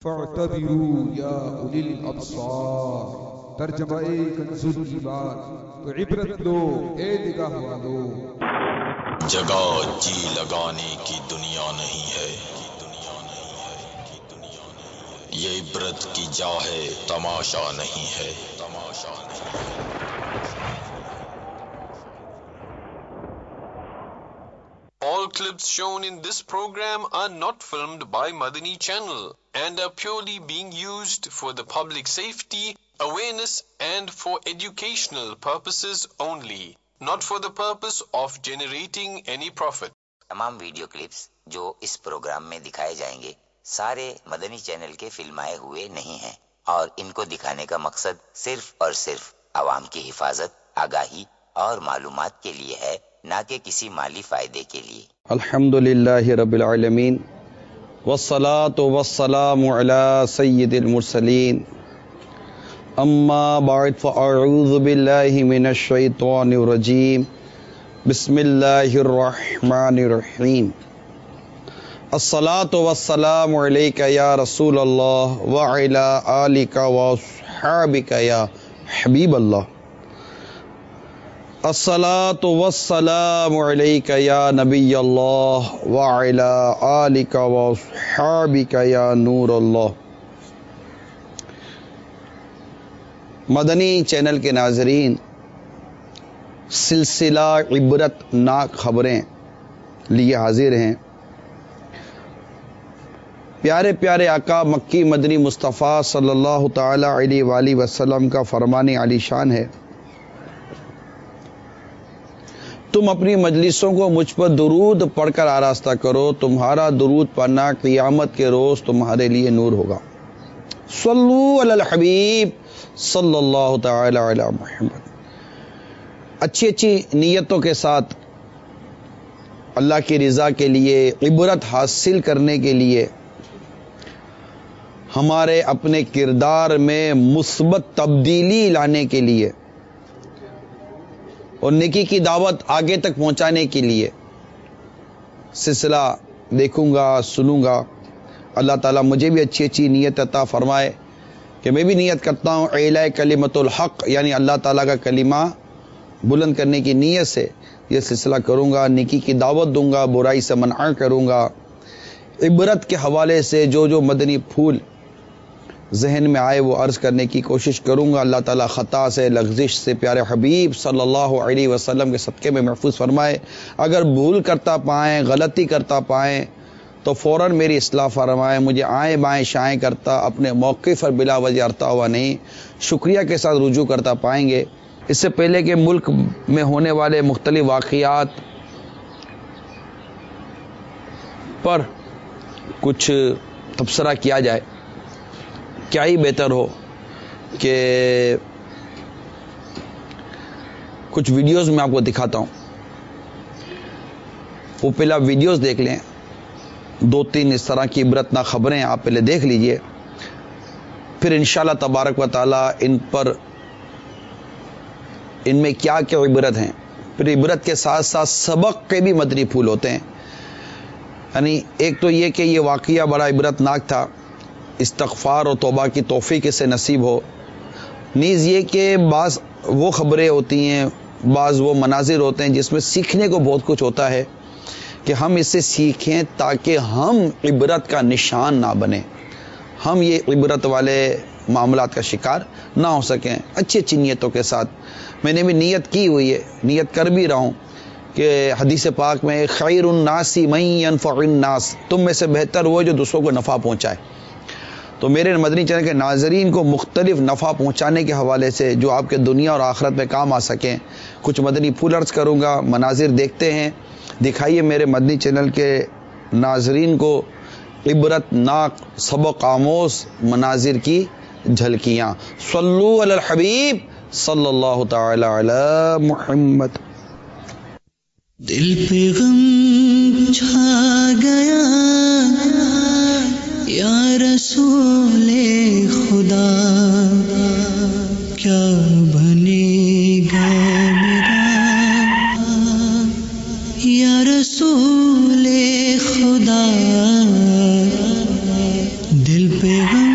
فاعتبروا یا اولی الابصار. ترجمہ کنز الایمان. تو عبرت لو اے نگاہ والو. جگہ جی لگانے کی دنیا نہیں ہے، یہ عبرت کی جا ہے، تماشا نہیں ہے. All clips shown in this program are not filmed by Madani Channel and are purely being used for the public safety, awareness and for educational purposes only, not for the purpose of generating any profit. تمام video clips جو اس programme میں دکھائے جائیں گے سارے مدنی channel کے فلمائے ہوئے نہیں ہیں اور ان کو دکھانے کا مقصد صرف اور صرف عوام کی حفاظت، آگاہی اور معلومات کے لیے ہے، نہ کہ کسی مالی فائدے کے لیے. الحمدللہ رب العالمین والصلاة والسلام علی سید المرسلین. اما بعد فاعوذ باللہ من الشیطان الرجیم. بسم اللہ الرحمن الرحیم. الصلاة والسلام علیک یا رسول اللہ وعلی آلک واصحابک یا حبیب اللہ. الصلاة والسلام علیک یا نبی اللہ وعلی آلک واصحابک یا نور اللہ. مدنی چینل کے ناظرین، سلسلہ عبرت ناک خبریں لیے حاضر ہیں. پیارے پیارے آقا مکی مدنی مصطفیٰ صلی اللہ تعالی علیہ وآلہ وسلم کا فرمان عالی شان ہے، تم اپنی مجلسوں کو مجھ پر درود پڑھ کر آراستہ کرو، تمہارا درود پڑھنا قیامت کے روز تمہارے لیے نور ہوگا. صلو علی الحبیب صلی اللہ تعالی علی محمد. اچھی اچھی نیتوں کے ساتھ اللہ کی رضا کے لیے، عبرت حاصل کرنے کے لیے، ہمارے اپنے کردار میں مثبت تبدیلی لانے کے لیے اور نیکی کی دعوت آگے تک پہنچانے کے لیے سلسلہ دیکھوں گا، سنوں گا. اللہ تعالیٰ مجھے بھی اچھی اچھی نیت عطا فرمائے کہ میں بھی نیت کرتا ہوں اعلاء کلمت الحق، یعنی اللہ تعالیٰ کا کلمہ بلند کرنے کی نیت سے یہ سلسلہ کروں گا، نیکی کی دعوت دوں گا، برائی سے منع کروں گا. عبرت کے حوالے سے جو مدنی پھول ذہن میں آئے وہ عرض کرنے کی کوشش کروں گا. اللہ تعالیٰ خطا سے، لغزش سے پیارے حبیب صلی اللہ علیہ وسلم کے صدقے میں محفوظ فرمائے. اگر بھول کرتا پائیں، غلطی کرتا پائیں تو فوراً میری اصلاح فرمائے. مجھے آئیں بائیں شائیں کرتا، اپنے موقف پر بلا وجہ ارتا ہوا نہیں، شکریہ کے ساتھ رجوع کرتا پائیں گے. اس سے پہلے کہ ملک میں ہونے والے مختلف واقعات پر کچھ تبصرہ کیا جائے، کیا ہی بہتر ہو کہ کچھ ویڈیوز میں آپ کو دکھاتا ہوں. وہ پہلا ویڈیوز دیکھ لیں، 2-3 اس طرح کی عبرتناک خبریں آپ پہلے دیکھ لیجئے، پھر انشاءاللہ تبارک و تعالی ان میں کیا کیا عبرت ہیں. پھر عبرت کے ساتھ ساتھ سبق کے بھی مدنی پھول ہوتے ہیں. یعنی ایک تو یہ کہ یہ واقعہ بڑا عبرتناک تھا، استغفار اور توبہ کی توفیق سے نصیب ہو. نیز یہ کہ بعض وہ خبریں ہوتی ہیں، بعض وہ مناظر ہوتے ہیں جس میں سیکھنے کو بہت کچھ ہوتا ہے کہ ہم اس سے سیکھیں تاکہ ہم عبرت کا نشان نہ بنیں، ہم یہ عبرت والے معاملات کا شکار نہ ہو سکیں. اچھی اچھی نیتوں کے ساتھ میں نے بھی نیت کی ہوئی ہے، نیت کر بھی رہا ہوں کہ حدیث پاک میں خیر الناس من ينفع الناس، تم میں سے بہتر وہ جو دوسروں کو نفع پہنچائے. تو میرے مدنی چینل کے ناظرین کو مختلف نفع پہنچانے کے حوالے سے جو آپ کے دنیا اور آخرت میں کام آ سکیں کچھ مدنی پھول عرض کروں گا. مناظر دیکھتے ہیں، دکھائیے میرے مدنی چینل کے ناظرین کو عبرت ناک سبق آموز مناظر کی جھلکیاں. صلو علی الحبیب صلی اللہ تعالی علی محمد. دل پہ غم چھا گیا یا رسول خدا، کیا بنے گا میرا یا رسول خدا. دل پہ غم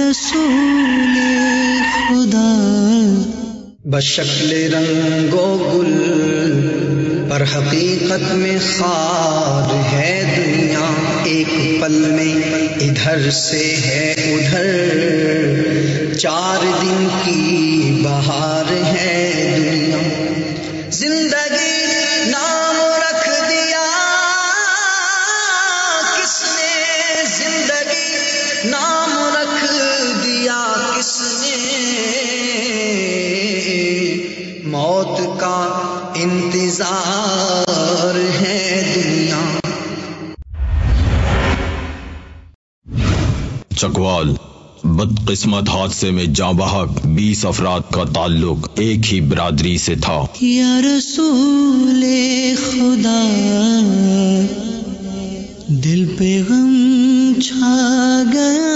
رسول خدا. بشکل رنگ و گل پر حقیقت میں خار ہے دنیا، ایک پل میں ادھر سے ہے ادھر، 4 دن کی بہار ہے دنیا. زندگی نام رکھ دیا کس نے، زندگی نام رکھ دیا کس نے، موت کا انتظار ہے دنیا. چکوال بدقسمت حادثے میں جاں بحق 20 افراد کا تعلق ایک ہی برادری سے تھا. یا رسول خدا دل پہ غم چھا گیا،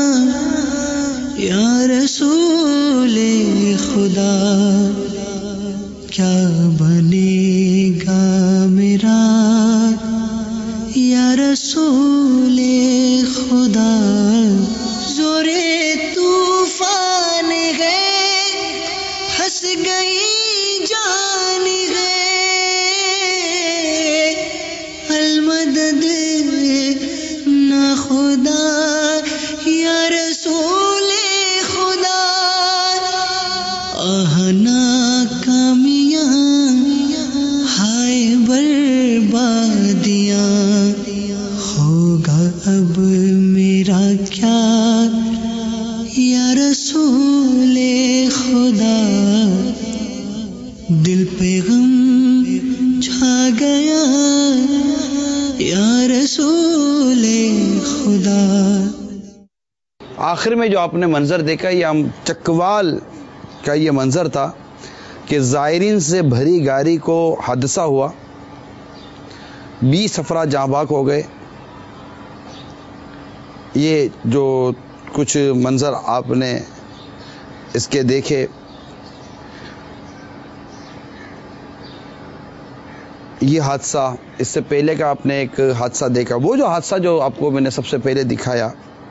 یا رسول خدا کیا بنے گا میرا، یا رسول خدا. زورے طوفان گئے، ہنس گئی جان گئے، المدد نہ خدا، یا رسول خدا. آہ ناکامیاں ہائے بربادیاں، ہوگا اب میرا کیا، یا رسول خدا. دل پہ غم چھا گیا، یا رسول خدا. آخر میں جو آپ نے منظر دیکھا یہ ہم چکوال کا یہ منظر تھا کہ زائرین سے بھری گاڑی کو حادثہ ہوا، 20 افراد جاں بحق ہو گئے. یہ جو کچھ منظر آپ نے اس کے دیکھے، یہ حادثہ، اس سے پہلے کا آپ نے ایک حادثہ دیکھا، وہ جو حادثہ جو آپ کو میں نے سب سے پہلے دکھایا،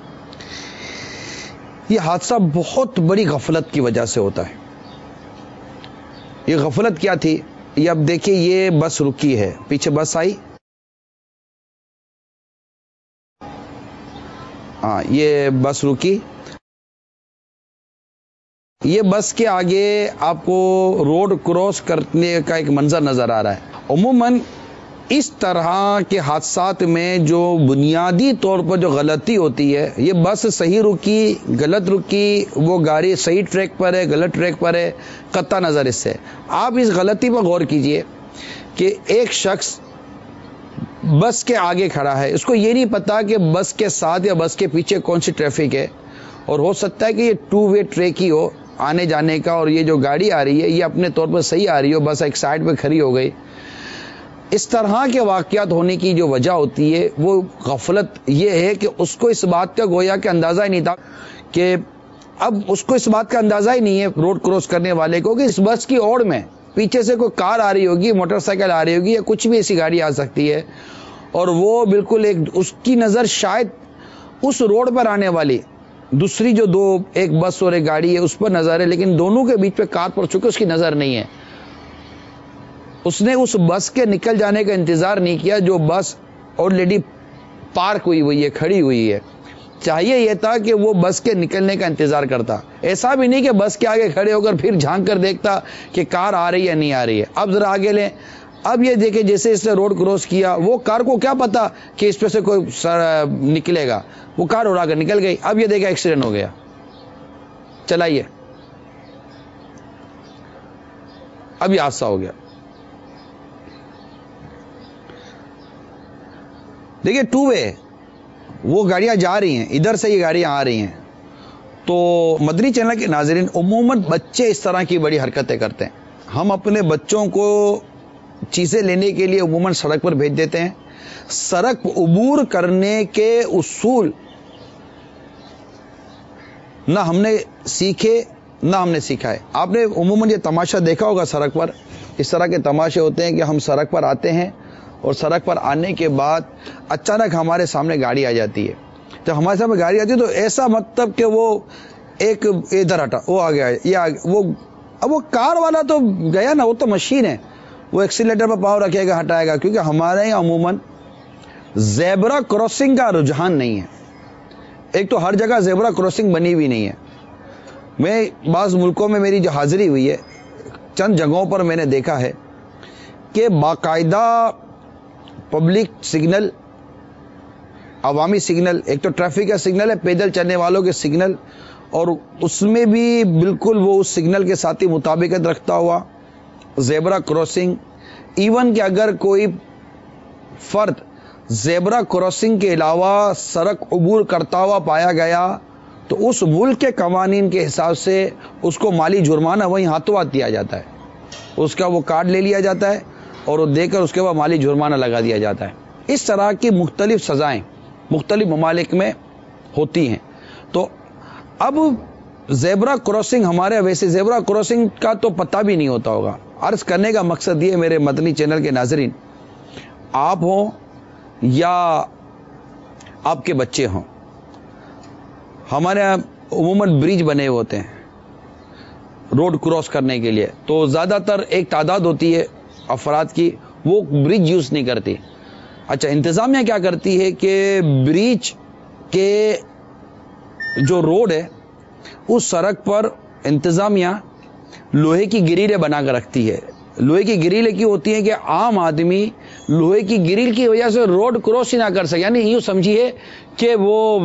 یہ حادثہ بہت بڑی غفلت کی وجہ سے ہوتا ہے. یہ غفلت کیا تھی؟ یہ اب دیکھیں، یہ بس رکی ہے، پیچھے بس آئی، ہاں یہ بس رکی، یہ بس کے آگے آپ کو روڈ کراس کرنے کا ایک منظر نظر آ رہا ہے. عموماً اس طرح کے حادثات میں جو بنیادی طور پر جو غلطی ہوتی ہے، یہ بس صحیح رکی، غلط رکی، وہ گاڑی صحیح ٹریک پر ہے، غلط ٹریک پر ہے، قطع نظر اس سے. آپ اس غلطی پر غور کیجئے کہ ایک شخص بس کے آگے کھڑا ہے، اس کو یہ نہیں پتا کہ بس کے ساتھ یا بس کے پیچھے کون سی ٹریفک ہے، اور ہو سکتا ہے کہ یہ 2 وے ٹریک ہی ہو آنے جانے کا، اور یہ جو گاڑی آ رہی ہے یہ اپنے طور پر صحیح آ رہی ہو، بس ایک سائڈ پہ کھڑی ہو گئی. اس طرح کے واقعات ہونے کی جو وجہ ہوتی ہے وہ غفلت یہ ہے کہ اس کو اس بات کا گویا کہ اندازہ ہی نہیں تھا، کہ اب اس کو اس بات کا اندازہ ہی نہیں ہے روڈ کراس کرنے والے کو کہ اس بس کی اوڑ میں پیچھے سے کوئی کار آ رہی ہوگی، موٹر سائیکل آ رہی ہوگی، یا کچھ بھی ایسی گاڑی آ سکتی ہے، اور وہ بالکل اس کی نظر شاید اس روڈ پر آنے والی دوسری جو ایک بس اور ایک گاڑی ہے اس پر نظر ہے، لیکن دونوں کے بیچ پہ کار پڑ چکے، اس کی نظر نہیں ہے. اس نے اس بس کے نکل جانے کا انتظار نہیں کیا جو بس آلریڈی پارک ہوئی ہے، کھڑی ہوئی ہے. چاہیے یہ تھا کہ وہ بس کے نکلنے کا انتظار کرتا، ایسا بھی نہیں کہ بس کے آگے کھڑے ہو کر پھر جھانک کر دیکھتا کہ کار آ رہی ہے نہیں آ رہی ہے. اب ذرا آگے لیں، اب یہ دیکھیں جیسے اس نے روڈ کراس کیا، وہ کار کو کیا پتا کہ اس پہ سے کوئی نکلے گا، وہ کار اڑا کر نکل گئی. اب یہ دیکھا ایکسیڈنٹ ہو گیا. چلائیے، اب یہ حادثہ ہو گیا. دیکھیے 2 وے، وہ گاڑیاں جا رہی ہیں، ادھر سے یہ گاڑیاں آ رہی ہیں. تو مدنی چینل کے ناظرین، عموماً بچے اس طرح کی بڑی حرکتیں کرتے ہیں. ہم اپنے بچوں کو چیزیں لینے کے لیے عموماً سڑک پر بھیج دیتے ہیں. سڑک عبور کرنے کے اصول نہ ہم نے سیکھے نہ ہم نے سکھا ہے. آپ نے عموماً یہ تماشا دیکھا ہوگا سڑک پر، اس طرح کے تماشے ہوتے ہیں کہ ہم سڑک پر آتے ہیں اور سڑک پر آنے کے بعد اچانک ہمارے سامنے گاڑی آ جاتی ہے. جب ہمارے سامنے گاڑی آتی ہے تو ایسا مطلب کہ وہ ایک ادھر ہٹا وہ آ گیا اب وہ کار والا تو گیا نا, وہ تو مشین ہے, وہ ایکسیلیٹر پر پاؤں رکھے گا ہٹائے گا, کیونکہ ہمارے یہاں عموماً زیبرا کراسنگ کا رجحان نہیں ہے. ایک تو ہر جگہ زیبرا کراسنگ بنی ہوئی نہیں ہے. میں بعض ملکوں میں میری جو حاضری ہوئی ہے, چند جگہوں پر میں نے دیکھا ہے کہ باقاعدہ پبلک سگنل, عوامی سگنل, ایک تو ٹریفک کا سگنل ہے, پیدل چلنے والوں کے سگنل, اور اس میں بھی بالکل وہ اس سگنل کے ساتھ ہی مطابقت رکھتا ہوا زیبرا کراسنگ. ایون کہ اگر کوئی فرد زیبرا کراسنگ کے علاوہ سڑک عبور کرتا ہوا پایا گیا تو اس ملک کے قوانین کے حساب سے اس کو مالی جرمانہ وہیں ہاتھوں ہاتھ دیا جاتا ہے. اس کا وہ کارڈ لے لیا جاتا ہے اور وہ دے کر اس کے بعد مالی جرمانہ لگا دیا جاتا ہے. اس طرح کی مختلف سزائیں مختلف ممالک میں ہوتی ہیں. تو اب زیبرا کراسنگ ہمارے, ویسے زیبرا کراسنگ کا تو پتہ بھی نہیں ہوتا ہوگا. عرض کرنے کا مقصد یہ میرے مدنی چینل کے ناظرین, آپ ہوں یا آپ کے بچے ہوں, ہمارے یہاں عموماً برج بنے ہوتے ہیں روڈ کراس کرنے کے لیے, تو زیادہ تر ایک تعداد ہوتی ہے افراد کی, وہ برج یوز نہیں کرتی. اچھا, انتظامیہ کیا کرتی ہے کہ برج کے جو روڈ ہے اس سڑک پر انتظامیہ لوہے کی گریلیں بنا کر رکھتی ہے. لوہے کی گریلیں کیوں ہوتی ہیں کہ عام آدمی لوہے کی گریل کی وجہ سے روڈ کراس ہی نہ کر سکے. یعنی یوں سمجھیے کہ وہ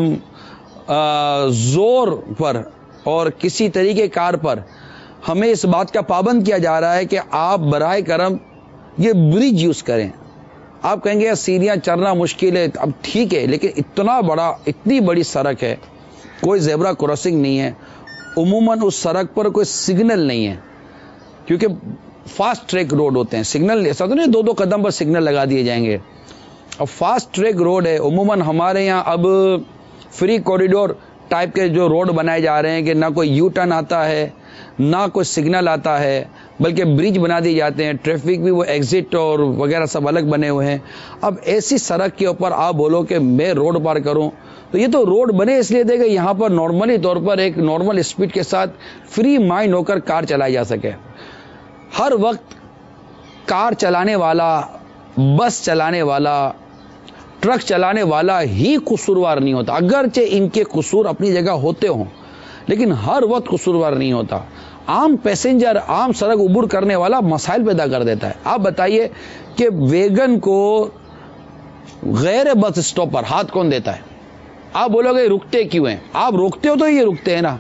زور پر اور کسی طریقے کار پر ہمیں اس بات کا پابند کیا جا رہا ہے کہ آپ براہ کرم یہ برج یوز کریں. آپ کہیں گے سیڑھیاں چڑھنا مشکل ہے, اب ٹھیک ہے, لیکن اتنی بڑی سڑک ہے, کوئی زیبرا کراسنگ نہیں ہے, عموماً اس سڑک پر کوئی سگنل نہیں ہے, کیونکہ فاسٹ ٹریک روڈ ہوتے ہیں. سگنل ایسا تو نہیں 2 قدم پر سگنل لگا دیے جائیں گے. اب فاسٹ ٹریک روڈ ہے. عموماً ہمارے یہاں اب فری کوریڈور ٹائپ کے جو روڈ بنائے جا رہے ہیں کہ نہ کوئی یو ٹرن آتا ہے نہ کوئی سگنل آتا ہے, بلکہ برج بنا دیے جاتے ہیں. ٹریفک بھی وہ ایگزٹ اور وغیرہ سب الگ بنے ہوئے ہیں. اب ایسی سڑک کے اوپر آپ بولو کہ میں روڈ پار کروں, تو یہ تو روڈ بنے اس لیے دے گا یہاں پر نارملی طور پر ایک نارمل اسپیڈ کے ساتھ فری مائنڈ ہو کر کار چلائی جا سکے. ہر وقت کار چلانے والا, بس چلانے والا, ٹرک چلانے والا ہی قصوروار نہیں ہوتا, اگرچہ ان کے قصور اپنی جگہ ہوتے ہوں, لیکن ہر وقت قصوروار نہیں ہوتا. عام پیسنجر, عام سڑک عبور کرنے والا مسائل پیدا کر دیتا ہے. آپ بتائیے کہ ویگن کو غیر بس اسٹاپ پر ہاتھ کون دیتا ہے؟ آپ بولو گے رکتے کیوں ہیں؟ آپ روکتے ہو تو یہ رکتے ہیں نا.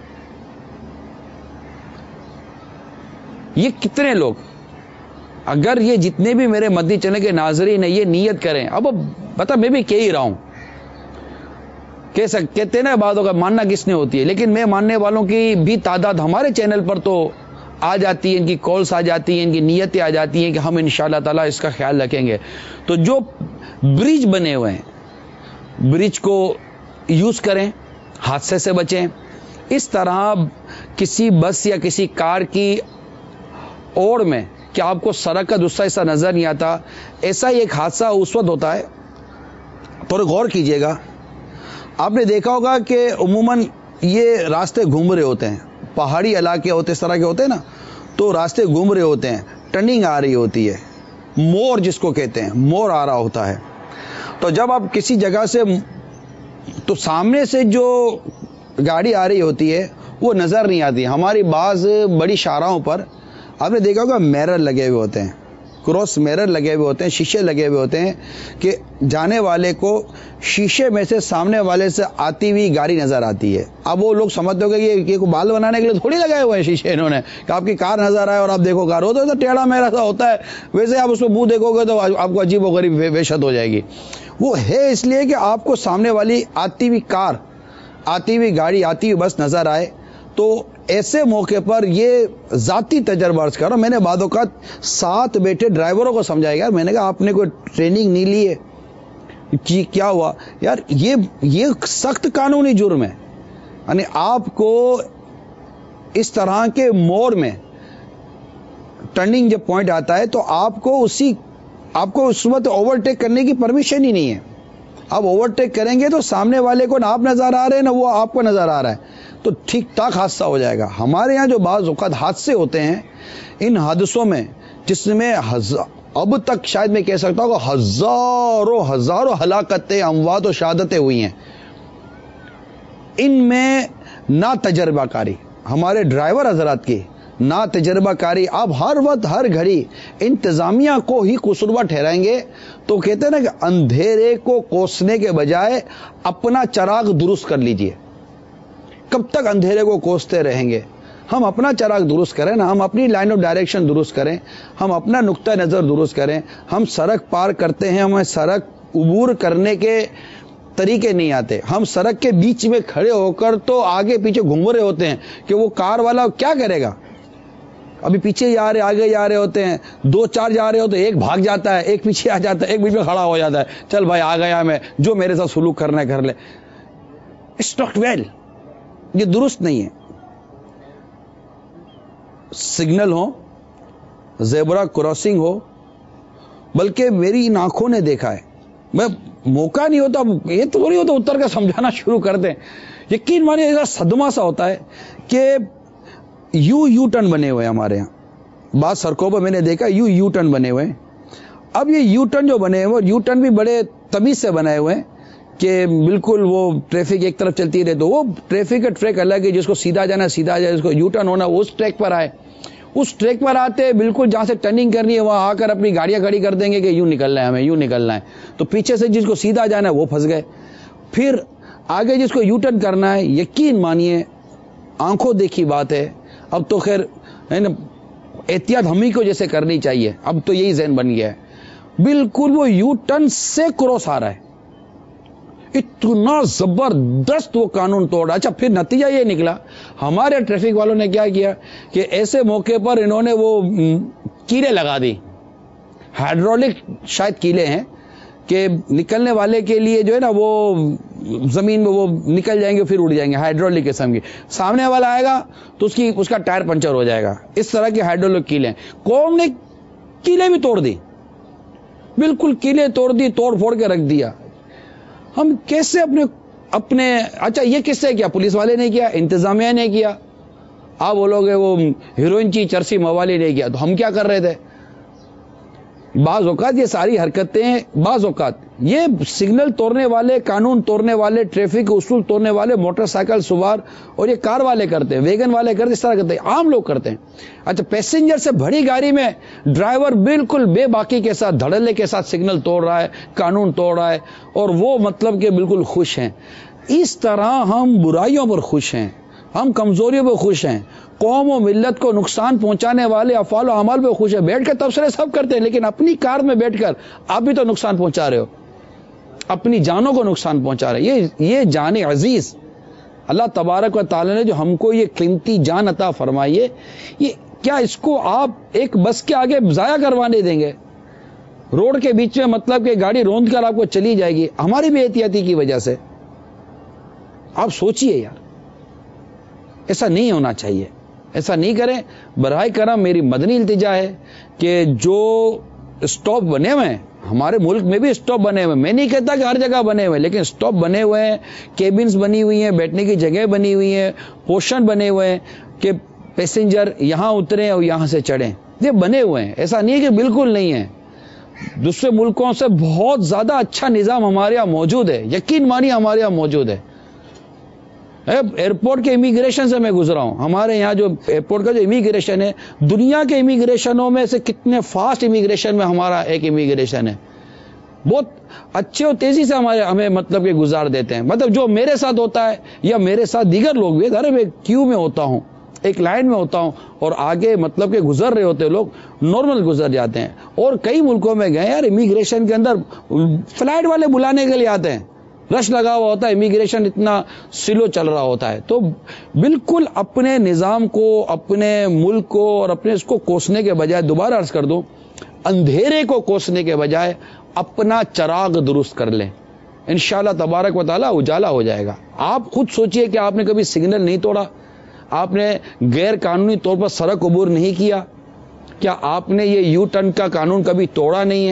یہ کتنے لوگ, اگر یہ جتنے بھی میرے مدنی چینل کے ناظرین ہیں یہ نیت کریں, اب بتا میں بھی کہہ ہی رہا ہوں, کہتے نا باتوں کا ماننا کس نے ہوتی ہے, لیکن میں ماننے والوں کی بھی تعداد ہمارے چینل پر تو آ جاتی ہے, ان کی کالز آ جاتی ہیں, ان کی نیتیں آ جاتی ہیں کہ ہم انشاءاللہ تعالی اس کا خیال رکھیں گے. تو جو برج بنے ہوئے ہیں برج کو یوز کریں, حادثے سے بچیں. اس طرح کسی بس یا کسی کار کی اوڑ میں کہ آپ کو سڑک کا دوسرا حصہ نظر نہیں آتا, ایسا ہی ایک حادثہ اس وقت ہوتا ہے. تھوڑا غور کیجئے گا, آپ نے دیکھا ہوگا کہ عموماً یہ راستے گھوم رہے ہوتے ہیں, پہاڑی علاقے ہوتے اس طرح کے ہوتے ہیں نا, تو راستے گھوم رہے ہوتے ہیں, ٹرننگ آ رہی ہوتی ہے, مور جس کو کہتے ہیں, مور آ رہا ہوتا ہے. تو جب آپ کسی جگہ سے, تو سامنے سے جو گاڑی آ رہی ہوتی ہے وہ نظر نہیں آتی. ہماری بعض بڑی شاہراہوں پر آپ نے دیکھا ہوگا میرر لگے ہوئے ہوتے ہیں, کراس میرر لگے ہوئے ہوتے ہیں, شیشے لگے ہوئے ہوتے ہیں کہ جانے والے کو شیشے میں سے سامنے والے سے آتی ہوئی گاڑی نظر آتی ہے. اب وہ لوگ سمجھتے ہو کہ یہ بال بنانے کے لیے تھوڑی لگائے ہوئے ہیں شیشے انہوں نے, کہ آپ کی کار نظر آئے اور آپ دیکھو کار ہوتا ہے تو ٹیڑھا میرا سا ہوتا ہے, ویسے آپ اس میں منہ دیکھو گے تو آپ کو عجیب و غریب وحشت ہو جائے گی. وہ ہے اس لیے کہ آپ کو سامنے والی آتی ہوئی کار, آتی ہوئی گاڑی, آتی ہوئی بس نظر آئے. تو ایسے موقع پر یہ ذاتی تجربہ عرض کر رہا ہوں, میں نے بعض اوقات ساتھ بیٹھے ڈرائیوروں کو سمجھایا گیا, میں نے کہا آپ نے کوئی ٹریننگ نہیں لی ہے جی, کیا ہوا یار, یہ سخت قانونی جرم ہے. یعنی آپ کو اس طرح کے موڑ میں ٹرننگ جب پوائنٹ آتا ہے تو آپ کو اس وقت اوورٹیک کرنے کی پرمیشن ہی نہیں ہے. آپ اوورٹیک کریں گے تو سامنے والے کو نہ آپ نظر آ رہے ہیں نہ وہ آپ کو نظر آ رہا ہے، تو ٹھیک ٹھاک حادثہ ہو جائے گا. ہمارے یہاں جو بعض اوقات حادثے ہوتے ہیں، ان حادثوں میں جس میں اب تک شاید میں کہہ سکتا ہوں کہ ہزاروں ہلاکتیں، اموات و شہادتیں ہوئی ہیں، ان میں نا تجربہ کاری ہمارے ڈرائیور حضرات کی، نا تجربہ کاری. آپ ہر وقت ہر گھڑی انتظامیہ کو ہی قصوروار ٹھہرائیں گے تو کہتے ہیں نا کہ اندھیرے کو کوسنے کے بجائے اپنا چراغ درست کر لیجئے. کب تک اندھیرے کو کوستے رہیں گے؟ ہم اپنا چراغ درست کریں نا، ہم اپنی لائن آف ڈائریکشن درست کریں، ہم اپنا نقطہ نظر درست کریں. ہم سڑک پار کرتے ہیں، ہمیں سڑک عبور کرنے کے طریقے نہیں آتے، ہم سڑک کے بیچ میں کھڑے ہو کر تو آگے پیچھے گھوم رہے ہوتے ہیں کہ وہ کار والا کیا کرے گا. ابھی پیچھے جا رہے آگے جا رہے ہوتے ہیں، 2-4 جا رہے ہوتے ہیں، ایک بھاگ جاتا ہے، ایک پیچھے آ جاتا ہے، ایک بیچ میں کھڑا ہو جاتا ہے، چل بھائی آ گیا میں، جو میرے ساتھ سلوک کرنا ہے کر لے. اٹس ناٹ ویل، یہ درست نہیں ہے. سگنل ہو، زیبرا کراسنگ ہو، بلکہ میری ان آنکھوں نے دیکھا ہے، میں موقع نہیں ہوتا، یہ تو نہیں ہوتا اتر کے سمجھانا شروع کر دیں. یقین مانیے ایسا صدمہ سا ہوتا ہے کہ یو ٹرن بنے ہوئے ہیں ہمارے یہاں، بعض سڑکوں پر میں نے دیکھا یو ٹرن بنے ہوئے ہیں. اب یہ یو ٹرن جو بنے ہوئے، یو ٹرن بھی بڑے تمیز سے بنائے ہوئے ہیں کہ بالکل وہ ٹریفک ایک طرف چلتی رہے، تو وہ ٹریفک کا ٹریک الگ ہے، جس کو سیدھا جانا سیدھا جائے، جس کو یو ٹرن ہونا وہ اس ٹریک پر آئے. اس ٹریک پر آتے بالکل جہاں سے ٹرننگ کرنی ہے وہاں آ کر اپنی گاڑیاں کھڑی کر دیں گے کہ یوں نکلنا ہے ہمیں، یوں نکلنا ہے. تو پیچھے سے جس کو سیدھا جانا ہے وہ پھنس گئے. پھر آگے جس کو یو ٹرن کرنا ہے، یقین مانیے آنکھوں دیکھی بات ہے. اب تو خیر احتیاط ہم ہی کو جیسے کرنی چاہیے، اب تو یہی ذہن بن گیا ہے. بالکل وہ یو ٹرن سے کراس آ رہا ہے، اتنا زبردست وہ قانون توڑا. اچھا پھر نتیجہ یہ نکلا، ہمارے ٹریفک والوں نے کیا کیا کہ ایسے موقع پر انہوں نے وہ کیلیں لگا دی، ہائیڈرولک شاید کیلیں ہیں کہ نکلنے والے کے لیے جو ہے نا وہ زمین میں وہ نکل جائیں گے پھر اڑ جائیں گے، ہائیڈرولک قسم کی. سامنے والا آئے گا تو اس کا ٹائر پنچر ہو جائے گا. اس طرح کی ہائیڈرولک کیلیں، قوم نے کیلیں بھی توڑ دی، بالکل کیلیں توڑ دی، توڑ پھوڑ کے رکھ دیا. ہم کیسے اپنے اچھا یہ کس سے کیا؟ پولیس والے نے کیا، انتظامیہ نے کیا. آپ بولوگے وہ ہیروئن کی چرسی موالی نے کیا، تو ہم کیا کر رہے تھے؟ بعض اوقات یہ ساری حرکتیں، بعض اوقات یہ سگنل توڑنے والے، قانون توڑنے والے، ٹریفک اصول توڑنے والے موٹر سائیکل سوار اور یہ کار والے کرتے ہیں، ویگن والے کرتے ہیں، اس طرح کرتے ہیں، عام لوگ کرتے ہیں. اچھا پیسنجر سے بڑی گاڑی میں ڈرائیور بالکل بے باکی کے ساتھ، دھڑلے کے ساتھ سگنل توڑ رہا ہے، قانون توڑ رہا ہے، اور وہ مطلب کہ بالکل خوش ہیں. اس طرح ہم برائیوں پر خوش ہیں، ہم کمزوریوں پر خوش ہیں، قوم و ملت کو نقصان پہنچانے والے افعال و اعمال پہ خوش ہیں. بیٹھ کر تبصرے سب کرتے ہیں، لیکن اپنی کار میں بیٹھ کر آپ بھی تو نقصان پہنچا رہے ہو، اپنی جانوں کو نقصان پہنچا رہے ہیں. یہ جان عزیز اللہ تبارک و تعالی نے جو ہم کو یہ قیمتی جان عطا فرمائی ہے، یہ کیا اس کو آپ ایک بس کے آگے ضائع کروانے دیں گے؟ روڈ کے بیچ میں مطلب کہ گاڑی روند کر آپ کو چلی جائے گی ہماری بے احتیاطی کی وجہ سے. آپ سوچئے یار، ایسا نہیں ہونا چاہیے، ایسا نہیں کریں. براہ کرم میری مدنی التجا ہے کہ جو اسٹاپ بنے ہوئے ہیں، ہمارے ملک میں بھی اسٹاپ بنے ہوئے ہیں، میں نہیں کہتا کہ ہر جگہ بنے ہوئے ہیں، لیکن اسٹاپ بنے ہوئے ہیں، کیبنز بنی ہوئی ہیں، بیٹھنے کی جگہ بنی ہوئی ہیں، پورشن بنے ہوئے ہیں کہ پیسنجر یہاں اتریں اور یہاں سے چڑھیں. یہ بنے ہوئے ہیں، ایسا نہیں ہے کہ بالکل نہیں ہے. دوسرے ملکوں سے بہت زیادہ اچھا نظام ہمارے یہاں موجود ہے، یقین مانیے ہمارے یہاں موجود ہے. ایئرپورٹ کے امیگریشن سے میں گزرا ہوں، ہمارے یہاں جو ایئرپورٹ کا جو امیگریشن ہے، دنیا کے امیگریشنوں میں سے کتنے فاسٹ امیگریشن میں ہمارا ایک امیگریشن ہے. بہت اچھے اور تیزی سے ہمیں مطلب کہ گزار دیتے ہیں. مطلب جو میرے ساتھ ہوتا ہے یا میرے ساتھ دیگر لوگ بھی، گھر میں کیو میں ہوتا ہوں، ایک لائن میں ہوتا ہوں، اور آگے مطلب کہ گزر رہے ہوتے لوگ نارمل گزر جاتے ہیں. اور کئی ملکوں میں گئے یار، امیگریشن کے اندر فلائٹ والے بلانے کے لیے آتے ہیں، رش لگا ہوا ہوتا ہے، امیگریشن اتنا سلو چل رہا ہوتا ہے. تو بالکل اپنے نظام کو، اپنے ملک کو اور اپنے اس کو کوسنے کے بجائے، دوبارہ عرض کر دوں، اندھیرے کو کوسنے کے بجائے اپنا چراغ درست کر لیں. انشاءاللہ تبارک و تعالی اجالا ہو جائے گا. آپ خود سوچئے کہ آپ نے کبھی سگنل نہیں توڑا، آپ نے غیر قانونی طور پر سڑک عبور نہیں کیا، کیا آپ نے یہ یو ٹرن کا قانون کبھی توڑا نہیں ہے؟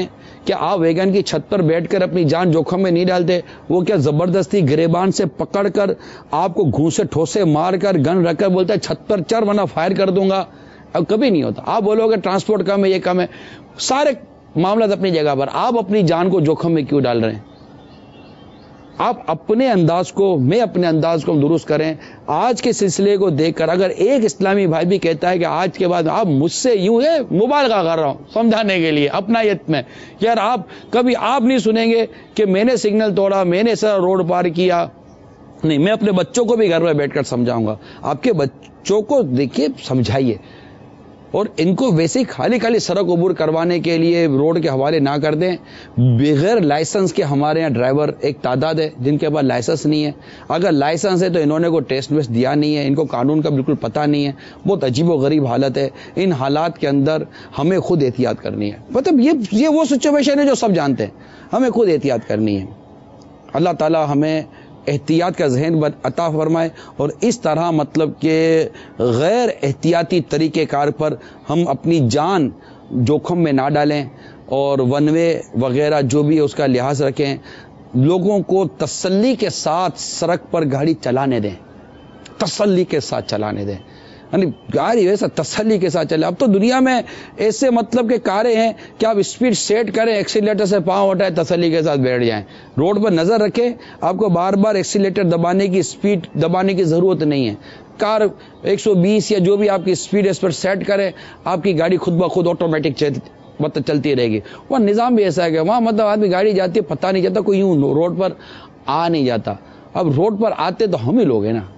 کیا آپ ویگن کی چھت پر بیٹھ کر اپنی جان جوخم میں نہیں ڈالتے؟ وہ کیا زبردستی گریبان سے پکڑ کر آپ کو گھونسے ٹھوسے مار کر گن رکھ کر بولتا ہے چھت پر چڑھ ورنہ فائر کر دوں گا؟ اب کبھی نہیں ہوتا. آپ بولو گے ٹرانسپورٹ کم ہے، یہ کم ہے، سارے معاملات اپنی جگہ پر. آپ اپنی جان کو جوخم میں کیوں ڈال رہے ہیں؟ آپ اپنے انداز کو، میں اپنے انداز کو درست کریں. آج کے سلسلے کو دیکھ کر اگر ایک اسلامی بھائی بھی کہتا ہے کہ آج کے بعد آپ مجھ سے یوں ہے، مبالغہ کر رہا ہوں سمجھانے کے لیے اپنائیت میں، یار آپ کبھی آپ نہیں سنیں گے کہ میں نے سگنل توڑا، میں نے سر روڈ پار کیا. نہیں، میں اپنے بچوں کو بھی گھر میں بیٹھ کر سمجھاؤں گا. آپ کے بچوں کو دیکھیے، سمجھائیے، اور ان کو ویسے ہی خالی خالی سڑک عبور کروانے کے لیے روڈ کے حوالے نہ کر دیں. بغیر لائسنس کے ہمارے یہاں ڈرائیور ایک تعداد ہے جن کے پاس لائسنس نہیں ہے. اگر لائسنس ہے تو انہوں نے کوئی ٹیسٹ ویسٹ دیا نہیں ہے، ان کو قانون کا بالکل پتہ نہیں ہے. بہت عجیب و غریب حالت ہے. ان حالات کے اندر ہمیں خود احتیاط کرنی ہے. مطلب یہ وہ سچویشن ہے جو سب جانتے ہیں، ہمیں خود احتیاط کرنی ہے. اللہ تعالی ہمیں احتیاط کا ذہن عطا فرمائے، اور اس طرح مطلب کہ غیر احتیاطی طریقہ کار پر ہم اپنی جان جوخم میں نہ ڈالیں، اور ون وے وغیرہ جو بھی ہے اس کا لحاظ رکھیں. لوگوں کو تسلی کے ساتھ سڑک پر گاڑی چلانے دیں، تسلی کے ساتھ چلانے دیں. یعنی گاڑی ویسا تسلی کے ساتھ چلے. اب تو دنیا میں ایسے مطلب کہ کاریں ہیں کہ آپ اسپیڈ سیٹ کریں، ایکسیلیٹر سے پاؤں ہٹائیں، تسلی کے ساتھ بیٹھ جائیں. روڈ پر نظر رکھیں، آپ کو بار بار ایکسیلیٹر دبانے کی، اسپیڈ دبانے کی ضرورت نہیں ہے. کار 120 یا جو بھی آپ کی اسپیڈ ہے اس پر سیٹ کریں، آپ کی گاڑی خود بخود آٹومیٹک مطلب چلتی رہے گی. وہاں نظام بھی ایسا ہے کہ وہاں مطلب آدمی گاڑی جاتی ہے پتہ نہیں چلتا، کوئی یوں روڈ پر آ نہیں جاتا. اب روڈ پر آتے تو ہم ہی لوگ ہیں نا.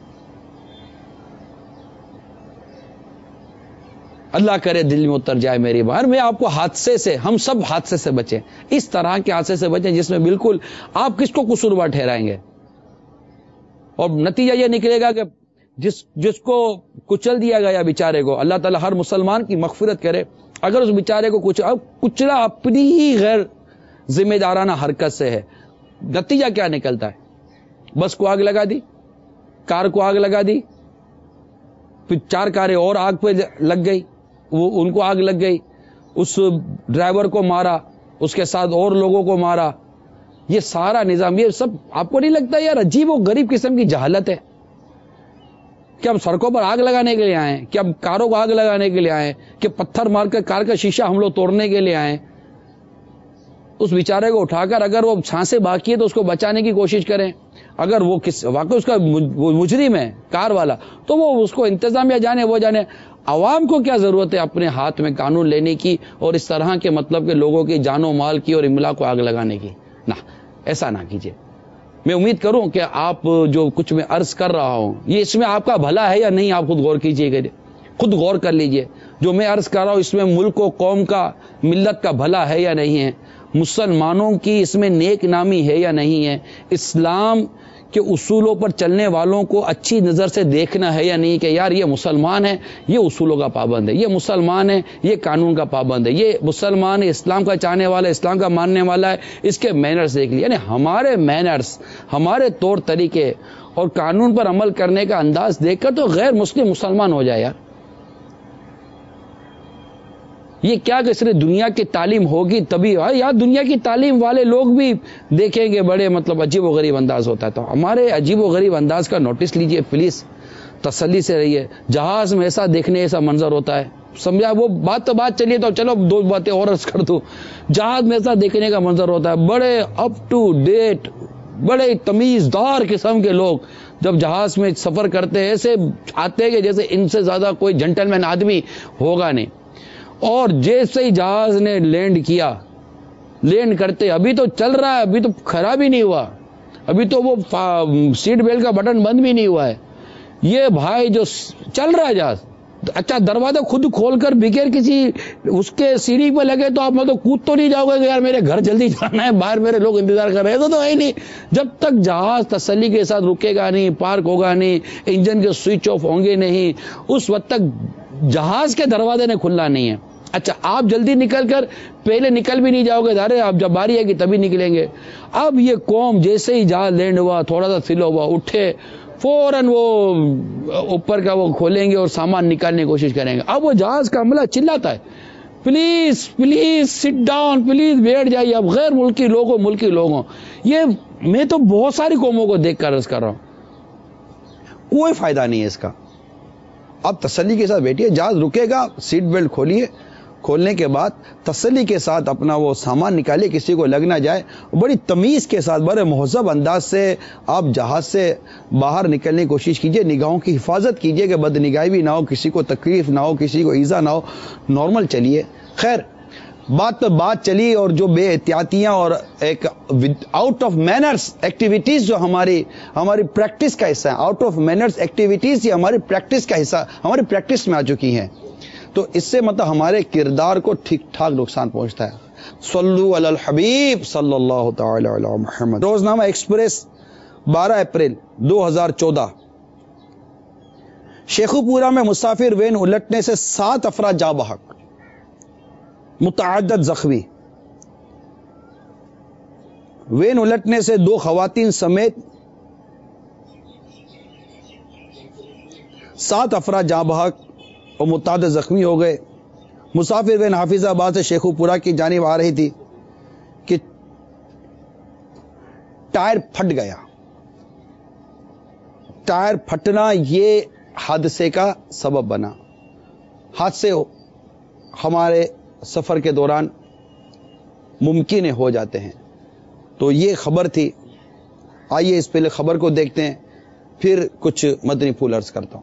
اللہ کرے دل میں اتر جائے میری بات. میں آپ کو حادثے سے، ہم سب حادثے سے بچیں، اس طرح کے حادثے سے بچیں جس میں بالکل آپ کس کو قصوروار ٹھہرائیں گے، اور نتیجہ یہ نکلے گا کہ جس کو کچل دیا گیا بیچارے کو، اللہ تعالیٰ ہر مسلمان کی مغفرت کرے. اگر اس بیچارے کو کچلا اپنی ہی غیر ذمہ دارانہ حرکت سے ہے، نتیجہ کیا نکلتا ہے؟ بس کو آگ لگا دی، کار کو آگ لگا دی، پھر 4 کاریں اور آگ پہ لگ گئی، وہ ان کو آگ لگ گئی، اس ڈرائیور کو مارا، اس کے ساتھ اور لوگوں کو مارا. یہ سارا نظام، یہ سب آپ کو نہیں لگتا یار عجیب و غریب قسم کی جہالت ہے؟ کہ ہم سڑکوں پر آگ لگانے کے لیے آئے ہیں، کہ ہم کاروں کو آگ لگانے کے لیے آئے ہیں، کہ پتھر مار کر کار کا شیشہ ہم لوگ توڑنے کے لیے آئے ہیں. اس بیچارے کو اٹھا کر اگر وہ سانسیں باقی ہے تو اس کو بچانے کی کوشش کریں. اگر وہ واقعی اس کا مجرم ہے کار والا تو وہ اس کو انتظامیہ جانے، وہ جانے. عوام کو کیا ضرورت ہے اپنے ہاتھ میں قانون لینے کی اور اس طرح کے مطلب کہ لوگوں کی جان و مال کی اور املاک کو آگ لگانے کی؟ نہ، ایسا نہ کیجیے. میں امید کروں کہ آپ جو کچھ میں عرض کر رہا ہوں یہ اس میں آپ کا بھلا ہے یا نہیں، آپ خود غور کیجیے گا، خود غور کر لیجئے. جو میں عرض کر رہا ہوں اس میں ملک و قوم کا، ملت کا بھلا ہے یا نہیں ہے، مسلمانوں کی اس میں نیک نامی ہے یا نہیں ہے، اسلام کے اصولوں پر چلنے والوں کو اچھی نظر سے دیکھنا ہے یا نہیں کہ یار یہ مسلمان ہے، یہ اصولوں کا پابند ہے، یہ مسلمان ہے، یہ قانون کا پابند ہے، یہ مسلمان ہے، اسلام کا چاہنے والا ہے، اسلام کا ماننے والا ہے، اس کے مینرز دیکھ لیے. یعنی ہمارے مینرز، ہمارے طور طریقے اور قانون پر عمل کرنے کا انداز دیکھ کر تو غیر مسلم مسلمان ہو جائے. یار یہ کیا کہ صرف دنیا کی تعلیم ہوگی تبھی، یار دنیا کی تعلیم والے لوگ بھی دیکھیں گے بڑے مطلب عجیب و غریب انداز ہوتا ہے. تو ہمارے عجیب و غریب انداز کا نوٹس لیجئے پلیز، تسلی سے رہیے. جہاز میں ایسا دیکھنے ایسا منظر ہوتا ہے، سمجھا؟ وہ بات تو بات چلیے تو چلو 2 باتیں اور عرض کر دوں. جہاز میں ایسا دیکھنے کا منظر ہوتا ہے، بڑے اپ ٹو ڈیٹ، بڑے تمیزدار قسم کے لوگ جب جہاز میں سفر کرتے ہیں ایسے آتے ہیں کہ جیسے ان سے زیادہ کوئی جنٹل مین آدمی ہوگا نہیں. اور جیسے ہی جہاز نے لینڈ کیا، لینڈ کرتے ابھی تو چل رہا ہے، ابھی تو خراب ہی نہیں ہوا، ابھی تو وہ سیٹ بیلٹ کا بٹن بند بھی نہیں ہوا ہے. یہ بھائی جو چل رہا ہے جہاز، اچھا دروازہ خود کھول کر بغیر کسی اس کے سیڑھی پہ لگے تو آپ مطلب کود تو نہیں جاؤ گے کہ یار میرے گھر جلدی جانا ہے، باہر میرے لوگ انتظار کر رہے ہیں؟ تو ہے نہیں. جب تک جہاز تسلی کے ساتھ رکے گا نہیں، پارک ہوگا نہیں، انجن کے سوئچ آف ہوں گے نہیں، اس وقت تک جہاز کے دروازے نے کھلنا نہیں ہے. اچھا آپ جلدی نکل کر پہلے نکل بھی نہیں جاؤ گے، ارے آپ جب باری ہے کہ تبھی نکلیں گے. اب یہ قوم جیسے ہی جہاز لینڈ ہوا، تھوڑا سا سلو ہوا، اٹھے فوراً وہ اوپر کا وہ کھولیں گے اور سامان نکالنے کی کوشش کریں گے. اب وہ جہاز کا عملہ چلاتا ہے، please please sit down, please بیٹھ جائیے. اب غیر ملکی لوگوں یہ میں تو بہت ساری قوموں کو دیکھ کر عرض کر رہا ہوں، کوئی فائدہ نہیں ہے اس کا. اب تسلی کے ساتھ بیٹھیے، جہاز رکے گا، سیٹ بیلٹ کھولیے، کھولنے کے بعد تسلی کے ساتھ اپنا وہ سامان نکالیے، کسی کو لگ نہ جائے. بڑی تمیز کے ساتھ بڑے مہذب انداز سے آپ جہاز سے باہر نکلنے کی کوشش کیجیے. نگاہوں کی حفاظت کیجیے کہ بد نگاہی بھی نہ ہو، کسی کو تکلیف نہ ہو، کسی کو ایزا نہ ہو. نارمل چلیے. خیر بات تو بات چلی، اور جو بے احتیاطیاں اور ایک آؤٹ آف مینرز ایکٹیویٹیز جو ہماری پریکٹس کا حصہ ہیں، آؤٹ آف مینرز ایکٹیویٹیز یہ ہماری پریکٹس کا حصہ، ہماری پریکٹس میں آ چکی ہیں، تو اس سے مطلب ہمارے کردار کو ٹھیک ٹھاک نقصان پہنچتا ہے. صلو علی الحبیب صلی اللہ تعالی علی محمد. روزنامہ ایکسپریس 12 اپریل 2014. شیخو پورہ میں مسافر وین الٹنے سے 7 افراد جاں بحق، متعدد زخمی. وین الٹنے سے 2 خواتین سمیت 7 افراد جاں بحق اور متعدد زخمی ہو گئے. مسافر وین حافظ آباد سے شیخو پورہ کی جانب آ رہی تھی کہ ٹائر پھٹ گیا. ٹائر پھٹنا یہ حادثے کا سبب بنا. حادثے ہمارے سفر کے دوران ممکن ہو جاتے ہیں، تو یہ خبر تھی. آئیے اس پہلے خبر کو دیکھتے ہیں، پھر کچھ مدنی پھول عرض کرتا ہوں.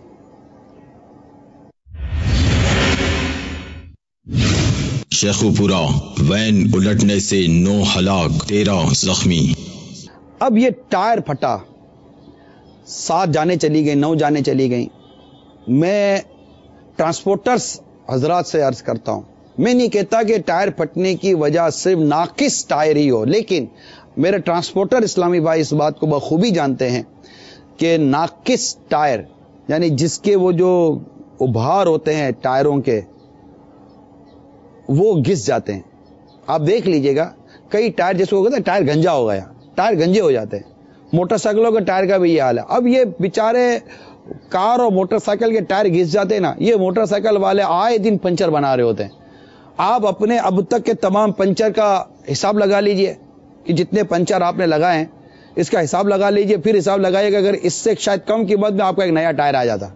شیخو پورہ وین الٹنے سے 9 ہلاک 13 زخمی. اب یہ ٹائر پھٹا، 7 جانیں چلی گئیں، 9 جانیں چلی گئیں. میں ٹرانسپورٹرز حضرات سے عرض کرتا ہوں، میں نہیں کہتا کہ ٹائر پھٹنے کی وجہ صرف ناقص ٹائر ہی ہو، لیکن میرے ٹرانسپورٹر اسلامی بھائی اس بات کو بخوبی جانتے ہیں کہ ناقص ٹائر یعنی جس کے وہ جو ابھار ہوتے ہیں ٹائروں کے وہ گھس جاتے ہیں. آپ دیکھ لیجئے گا کئی ٹائر جس کو کہتے ہیں ٹائر گنجا ہو گیا، ٹائر گنجے ہو جاتے ہیں. موٹر سائیکلوں کے ٹائر کا بھی یہ حال ہے. اب یہ بیچارے کار اور موٹر سائیکل کے ٹائر گھس جاتے ہیں نا، یہ موٹر سائیکل والے آئے دن پنچر بنا رہے ہوتے ہیں. آپ اپنے اب تک کے تمام پنچر کا حساب لگا لیجئے کہ جتنے پنچر آپ نے لگائے ہیں اس کا حساب لگا لیجئے، پھر حساب لگائیے کہ اگر اس سے شاید کم قیمت میں آپ کا ایک نیا ٹائر آ جاتا،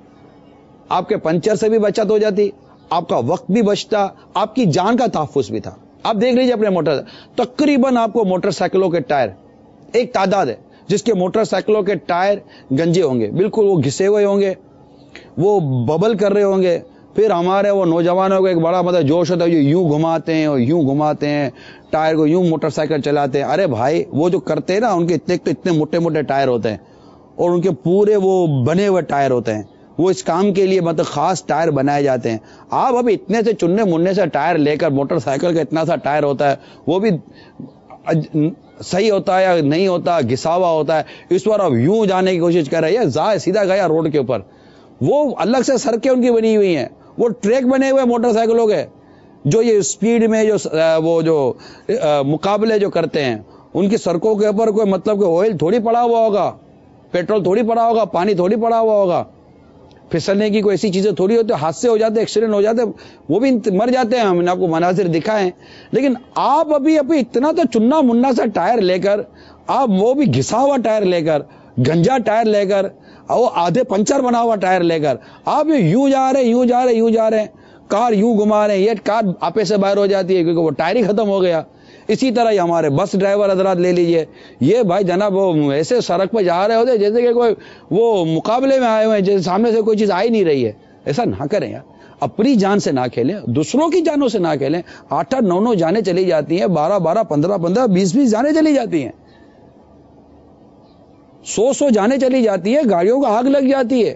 آپ کے پنچر سے بھی بچت ہو جاتی، آپ کا وقت بھی بچتا، آپ کی جان کا تحفظ بھی تھا. آپ دیکھ لیجئے اپنے موٹر، تقریباً آپ کو موٹر سائیکلوں کے ٹائر ایک تعداد ہے جس کے موٹر سائیکلوں کے ٹائر گنجے ہوں گے، بالکل وہ گھسے ہوئے ہوں گے، وہ ببل کر رہے ہوں گے. پھر ہمارے وہ نوجوانوں کو ایک بڑا مطلب جوش ہوتا ہے، جو یوں گھماتے ہیں اور یوں گھماتے ہیں ٹائر کو، یوں موٹر سائیکل چلاتے ہیں. ارے بھائی وہ جو کرتے ہیں نا، ان کے اتنے موٹے موٹے ٹائر ہوتے ہیں اور ان کے پورے وہ بنے ہوئے ٹائر ہوتے ہیں، وہ اس کام کے لیے مطلب خاص ٹائر بنائے جاتے ہیں. آپ ابھی اتنے سے چننے مننے سے ٹائر لے کر، موٹر سائیکل کا اتنا سا ٹائر ہوتا ہے، وہ بھی صحیح ہوتا ہے یا نہیں ہوتا، گھسا ہوا ہوتا ہے. اس پر اب یوں جانے کی کوشش کر رہے ہیں، سیدھا گیا روڈ کے اوپر. وہ الگ سے سڑکیں ان کی بنی ہوئی ہیں، وہ ٹریک بنے ہوئے موٹر سائیکلوں کے، جو یہ سپیڈ میں جو وہ جو مقابلے جو کرتے ہیں، ان کی سڑکوں کے اوپر کوئی مطلب کہ آئل تھوڑی پڑا ہوا ہوگا، پیٹرول تھوڑی پڑا ہوگا، پانی تھوڑی پڑا ہوا ہوگا. پھسلنے کی کوئی ایسی چیزیں تھوڑی ہوتی، حادثے ہو جاتے، ایکسیڈنٹ ہو جاتے، وہ بھی مر جاتے ہیں. ہم نے آپ کو مناظر دکھائے. لیکن آپ ابھی اتنا تو چننا مننا سا ٹائر لے کر، آپ وہ بھی گھسا ہوا ٹائر لے کر، گنجا ٹائر لے کر، وہ آدھے پنچر بنا ہوا ٹائر لے کر آپ یوں جا رہے ہیں، کار یوں گھما رہے ہیں، یہ کار آپے سے باہر ہو جاتی ہے کیونکہ وہ ٹائر ہی ختم ہو گیا. اسی طرح ہی ہمارے بس ڈرائیور حضرات لے لیجئے، یہ بھائی جناب وہ ایسے سڑک پہ جا رہے ہوتے جیسے کہ کوئی وہ مقابلے میں آئے ہوئے ہیں، جیسے سامنے سے کوئی چیز آ ہی نہیں رہی ہے. ایسا نہ کریں یار، اپنی جان سے نہ کھیلیں، دوسروں کی جانوں سے نہ کھیلیں. 8-8 9 جانیں چلی جاتی ہیں، 12 15 20 جانیں چلی جاتی ہیں، 100 جانیں چلی جاتی ہے، گاڑیوں کو آگ لگ جاتی ہے،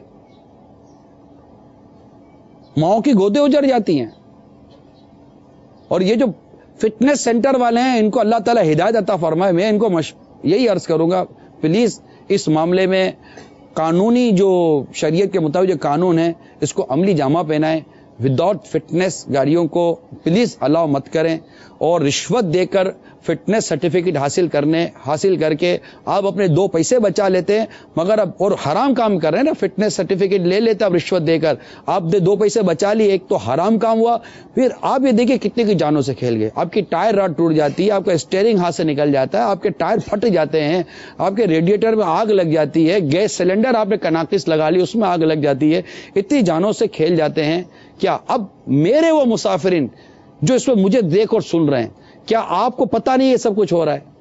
ماؤں کی گودیں اجڑ جاتی ہیں. اور یہ جو فٹنس سینٹر والے ہیں، ان کو اللہ تعالیٰ ہدایت عطا فرمائے. میں ان کو یہی عرض کروں گا، پلیز اس معاملے میں قانونی جو شریعت کے مطابق جو قانون ہے اس کو عملی جامہ پہنائیں. وداؤٹ فٹنس گاڑیوں کو پلیز الاؤ مت کریں، اور رشوت دے کر فٹنس سرٹیفکیٹ حاصل کر کے آپ اپنے 2 پیسے بچا لیتے ہیں، مگر اب اور حرام کام کر رہے ہیں نا، فٹنس سرٹیفکیٹ لے لیتے اب رشوت دے کر، آپ نے 2 پیسے بچا لیے، ایک تو حرام کام ہوا، پھر آپ یہ دیکھیں کتنے کی جانوں سے کھیل گئے، آپ کی ٹائر راڈ ٹوٹ جاتی ہے، آپ کا اسٹیئرنگ ہاتھ سے نکل جاتا ہے، آپ کے ٹائر پھٹ جاتے ہیں، آپ کے ریڈیٹر میں آگ لگ جاتی ہے، گیس سلنڈر آپ نے کناکس لگا لی اس میں آگ لگ جاتی ہے، اتنی جانوں سے کھیل جاتے ہیں۔ کیا اب میرے وہ مسافرین جو اس میں مجھے دیکھ اور سن رہے ہیں، کیا آپ کو پتا نہیں یہ سب کچھ ہو رہا ہے؟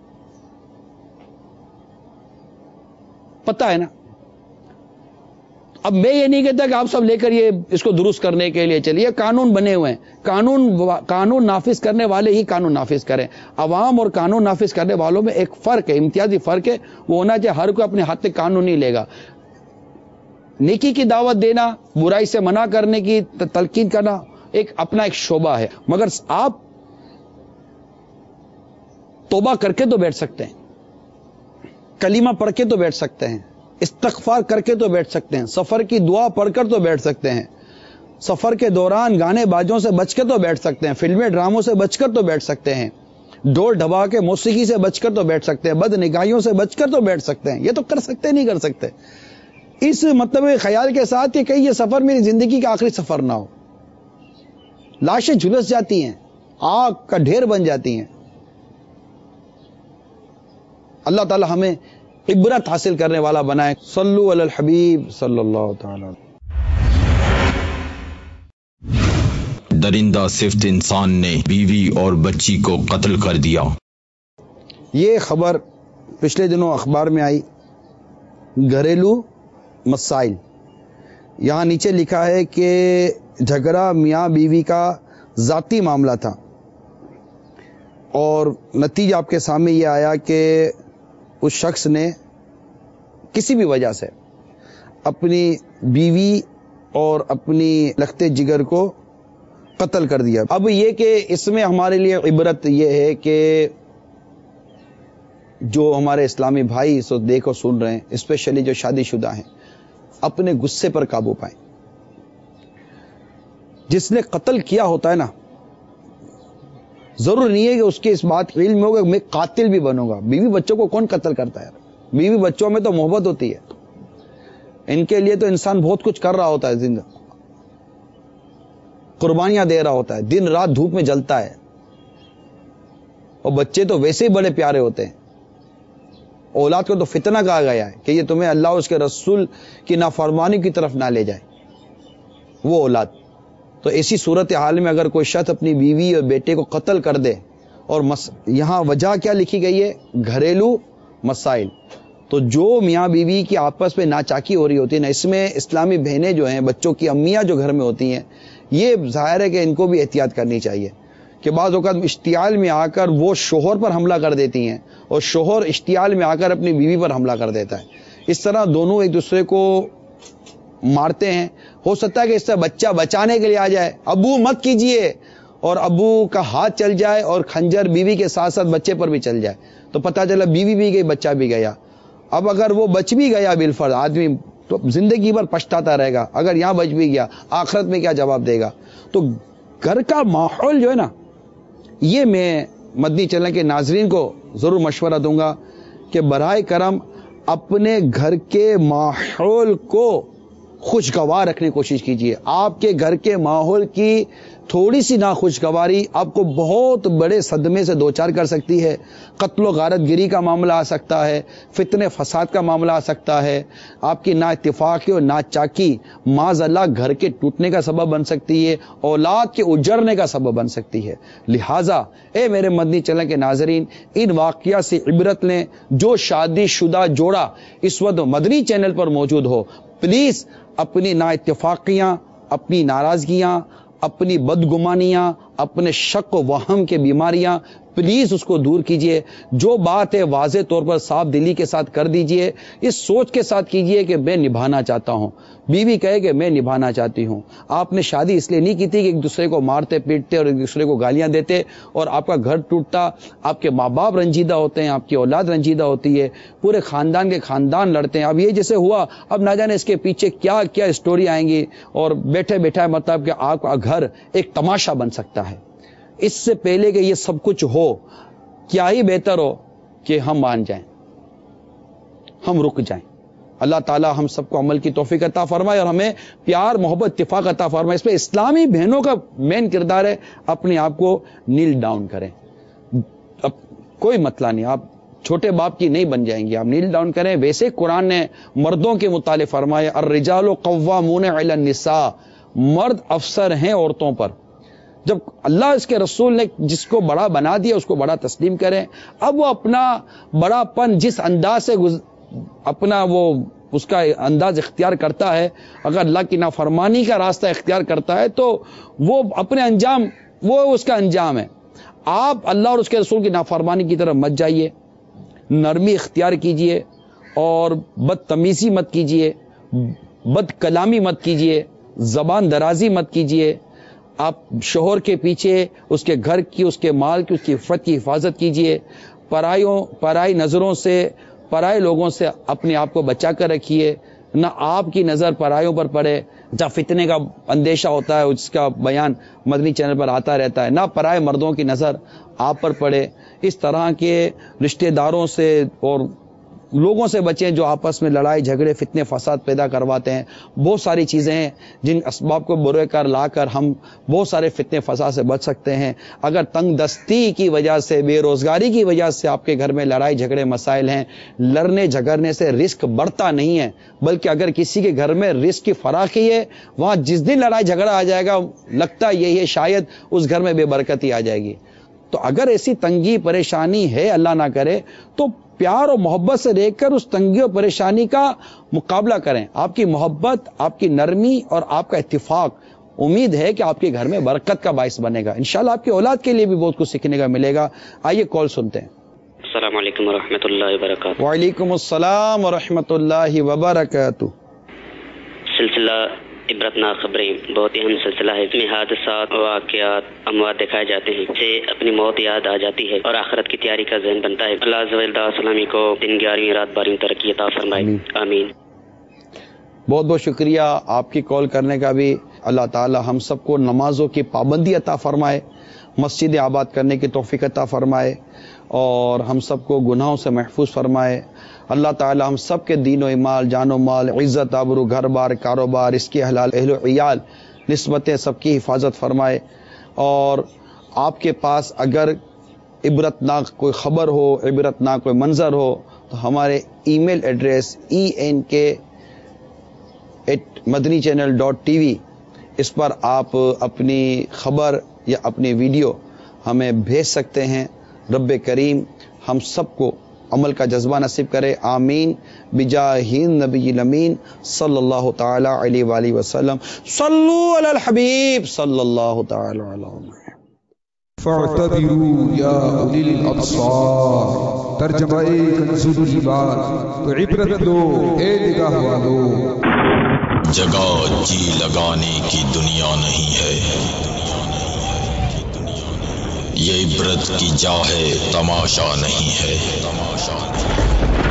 پتا ہے نا؟ اب میں یہ نہیں کہتا کہ آپ سب لے کر یہ اس کو درست کرنے کے لیے چلیے، قانون بنے ہوئے ہیں، قانون نافذ کرنے والے ہی قانون نافذ کریں۔ عوام اور قانون نافذ کرنے والوں میں ایک فرق ہے، امتیازی فرق ہے، وہ ہونا چاہیے ہر کوئی اپنے ہاتھ میں قانون نہیں لے گا۔ نیکی کی دعوت دینا، برائی سے منع کرنے کی تلقین کرنا ایک اپنا ایک شعبہ ہے، مگر آپ توبہ کر کے تو بیٹھ سکتے ہیں، کلمہ پڑھ کے تو بیٹھ سکتے ہیں، استغفار کر کے تو بیٹھ سکتے ہیں، سفر کی دعا پڑھ کر تو بیٹھ سکتے ہیں، سفر کے دوران گانے باجوں سے بچ کے تو بیٹھ سکتے ہیں، فلمیں ڈراموں سے بچ کر تو بیٹھ سکتے ہیں، ڈول ڈھبا کے موسیقی سے بچ کر تو بیٹھ سکتے ہیں، بد نگاہیوں سے بچ کر تو بیٹھ سکتے ہیں۔ یہ تو کر سکتے نہیں کر سکتے، اس مطلب خیال کے ساتھ کہ کہیں یہ سفر میری زندگی کا آخری سفر نہ ہو۔ لاشیں جھلس جاتی ہیں، آگ کا ڈھیر بن جاتی ہیں۔ اللہ تعالی ہمیں عبرت حاصل کرنے والا بنائے۔ صلو علی الحبیب صلی اللہ تعالی۔ درندہ صفت انسان نے بیوی اور بچی کو قتل کر دیا۔ یہ خبر پچھلے دنوں اخبار میں آئی، گھریلو مسائل۔ یہاں نیچے لکھا ہے کہ جھگڑا میاں بیوی کا ذاتی معاملہ تھا، اور نتیجہ آپ کے سامنے یہ آیا کہ اس شخص نے کسی بھی وجہ سے اپنی بیوی اور اپنی لختے جگر کو قتل کر دیا۔ اب یہ کہ اس میں ہمارے لیے عبرت یہ ہے کہ جو ہمارے اسلامی بھائی سو دیکھ اور سن رہے ہیں، اسپیشلی جو شادی شدہ ہیں، اپنے غصے پر قابو پائیں۔ جس نے قتل کیا ہوتا ہے نا، ضرور نہیں ہے کہ اس کے اس بات کا علم ہوگا میں قاتل بھی بنوں گا۔ بیوی بچوں کو کون قتل کرتا ہے؟ بیوی بچوں میں تو محبت ہوتی ہے، ان کے لیے تو انسان بہت کچھ کر رہا ہوتا ہے، زندہ قربانیاں دے رہا ہوتا ہے، دن رات دھوپ میں جلتا ہے، اور بچے تو ویسے ہی بڑے پیارے ہوتے ہیں۔ اولاد کو تو فتنہ کہا گیا ہے کہ یہ تمہیں اللہ اور اس کے رسول کی نافرمانی کی طرف نہ لے جائے، وہ اولاد۔ تو ایسی صورت حال میں اگر کوئی شخص اپنی بیوی اور بیٹے کو قتل کر دے، اور یہاں وجہ کیا لکھی گئی ہے؟ گھریلو مسائل۔ تو جو میاں بیوی کی آپس میں ناچاکی ہو رہی ہوتی ہے نا، اس میں اسلامی بہنیں جو ہیں، بچوں کی امیاں جو گھر میں ہوتی ہیں، یہ ظاہر ہے کہ ان کو بھی احتیاط کرنی چاہیے کہ بعض اوقات اشتعال میں آ کر وہ شوہر پر حملہ کر دیتی ہیں، اور شوہر اشتعال میں آ کر اپنی بیوی پر حملہ کر دیتا ہے۔ اس طرح دونوں ایک دوسرے کو مارتے ہیں۔ ہو سکتا ہے کہ اس سے بچہ بچانے کے لیے آ جائے، ابو مت کیجئے، اور ابو کا ہاتھ چل جائے اور خنجر بیوی کے ساتھ ساتھ بچے پر بھی چل جائے، تو پتہ چلا بیوی بھی گئی، بچہ بھی گیا۔ اب اگر وہ بچ بھی گیا بالفرض، آدمی تو زندگی بھر پچھتاتا رہے گا، اگر یہاں بچ بھی گیا آخرت میں کیا جواب دے گا؟ تو گھر کا ماحول جو ہے نا، یہ میں مدنی چینل کے ناظرین کو ضرور مشورہ دوں گا کہ براہ کرم اپنے گھر کے ماحول کو خوشگوار رکھنے کی کوشش کیجیے۔ آپ کے گھر کے ماحول کی تھوڑی سی ناخوشگواری آپ کو بہت بڑے صدمے سے دوچار کر سکتی ہے۔ قتل و غارت گری کا معاملہ آ سکتا ہے، فتنے فساد کا معاملہ آ سکتا ہے، آپ کی نا اتفاقی اور نا چاکی معاذ اللہ گھر کے ٹوٹنے کا سبب بن سکتی ہے، اولاد کے اجڑنے کا سبب بن سکتی ہے۔ لہٰذا اے میرے مدنی چینل کے ناظرین، ان واقعہ سے عبرت لیں۔ جو شادی شدہ جوڑا اس وقت مدنی چینل پر موجود ہو، پلیز اپنی نا اتفاقیاں، اپنی ناراضگیاں، اپنی بدگمانیاں، اپنے شک و وہم کے بیماریاں پلیز اس کو دور کیجئے. جو بات ہے واضح طور پر صاف دلی کے ساتھ کر دیجئے. اس سوچ کے ساتھ کیجئے کہ میں نبھانا چاہتا ہوں. بیوی کہے کہ میں نبھانا چاہتی ہوں. آپ نے شادی اس لیے نہیں کی تھی کہ ایک دوسرے کو مارتے پیٹتے اور ایک دوسرے کو گالیاں دیتے اور آپ کا گھر ٹوٹتا. آپ کے ماں باپ رنجیدہ ہوتے ہیں, آپ کی اولاد رنجیدہ ہوتی ہے, پورے خاندان کے خاندان لڑتے ہیں. اب یہ جیسے ہوا, اب نہ جانے اس کے پیچھے کیا کیا اسٹوری آئیں گی اور بیٹھے بیٹھا مطلب کہ آپ کا گھر ایک تماشا بن سکتا ہے. اس سے پہلے کہ یہ سب کچھ ہو, کیا ہی بہتر ہو کہ ہم مان جائیں, ہم رک جائیں. اللہ تعالی ہم سب کو عمل کی توفیق عطا فرمائے اور ہمیں پیار محبت اتفاق عطا فرمائے. اس پہ اسلامی بہنوں کا مین کردار ہے اپنے آپ کو نیل ڈاؤن کریں. اب کوئی مسئلہ نہیں, آپ چھوٹے باپ کی نہیں بن جائیں گے, آپ نیل ڈاؤن کریں. ویسے قرآن نے مردوں کے متعلق فرمایا الرجال قوامون علی النساء, مرد افسر ہیں عورتوں پر. جب اللہ اس کے رسول نے جس کو بڑا بنا دیا اس کو بڑا تسلیم کریں. اب وہ اپنا بڑا پن جس انداز سے اپنا وہ اس کا انداز اختیار کرتا ہے, اگر اللہ کی نافرمانی کا راستہ اختیار کرتا ہے تو وہ اپنے انجام, وہ اس کا انجام ہے. آپ اللہ اور اس کے رسول کی نافرمانی کی طرف مت جائیے, نرمی اختیار کیجئے اور بدتمیزی مت کیجئے, بد کلامی مت کیجئے, زبان درازی مت کیجئے. آپ شوہر کے پیچھے اس کے گھر کی, اس کے مال کی, اس کی عفت کی حفاظت کیجئے. پرائی نظروں سے, پرائے لوگوں سے اپنے آپ کو بچا کر رکھیے. نہ آپ کی نظر پرایوں پر پڑے, جہاں فتنے کا اندیشہ ہوتا ہے اس کا بیان مدنی چینل پر آتا رہتا ہے, نہ پرائے مردوں کی نظر آپ پر پڑے. اس طرح کے رشتہ داروں سے اور لوگوں سے بچیں جو آپس میں لڑائی جھگڑے فتنے فساد پیدا کرواتے ہیں. بہت ساری چیزیں ہیں جن اسباب کو برے کر لا کر ہم بہت سارے فتنے فساد سے بچ سکتے ہیں. اگر تنگ دستی کی وجہ سے, بے روزگاری کی وجہ سے آپ کے گھر میں لڑائی جھگڑے مسائل ہیں, لڑنے جھگڑنے سے رزق بڑھتا نہیں ہے, بلکہ اگر کسی کے گھر میں رزق کی فراخی ہے, وہاں جس دن لڑائی جھگڑا آ جائے گا لگتا یہی ہے شاید اس گھر میں بے برکتی آ جائے گی. تو اگر ایسی تنگی پریشانی ہے, اللہ نہ کرے, تو پیار اور محبت سے دیکھ کر اس تنگی اور پریشانی کا مقابلہ کریں. آپ کی محبت, آپ کی نرمی اور آپ کا اتفاق امید ہے کہ آپ کے گھر میں برکت کا باعث بنے گا. انشاءاللہ آپ کی اولاد کے لیے بھی بہت کچھ سیکھنے کا ملے گا. آئیے کال سنتے ہیں. السلام علیکم ورحمۃ اللہ وبرکاتہ. وعلیکم السلام ورحمۃ اللہ وبرکاتہ. سلسلہ عبرتناک خبریں بہت اہم سلسلہ ہے. اس میں حادثات, واقعات, اموات دکھائے جاتے ہیں, سے اپنی موت یاد آ جاتی ہے اور آخرت کی تیاری کا ذہن بنتا ہے. اللہ عز و جل سلامی کو دن 11ویں رات 12ویں ترقی عطا فرمائے, آمین. بہت بہت شکریہ آپ کی کال کرنے کا بھی. اللہ تعالی ہم سب کو نمازوں کی پابندی عطا فرمائے, مسجد آباد کرنے کی توفیق عطا فرمائے اور ہم سب کو گناہوں سے محفوظ فرمائے. اللہ تعالی ہم سب کے دین و ایمال, جان و مال, عزت آبرو, گھر بار, کاروبار, اس کی حلال, اہل و عیال, نسبتیں سب کی حفاظت فرمائے. اور آپ کے پاس اگر عبرتناک کوئی خبر ہو, عبرتناک کوئی منظر ہو, تو ہمارے ای میل ایڈریس enk@madanichannel.tv اس پر آپ اپنی خبر یا اپنی ویڈیو ہمیں بھیج سکتے ہیں. رب کریم ہم سب کو عمل کا جذبہ نصیب کرے, آمین. بجاہ نبی الامین صلی اللہ تعالی علیہ وآلہ وسلم. صلو علی الحبیب صلی اللہ تعالی علیہ وسلم. فاعتبروا یا اولی الابصار. ترجمہ کنز الجبال. تو عبرت لو اے نگاہ والو. جگہ جی لگانے کی دنیا نہیں ہے, یہ عبرت کی جا ہے, تماشا نہیں ہے.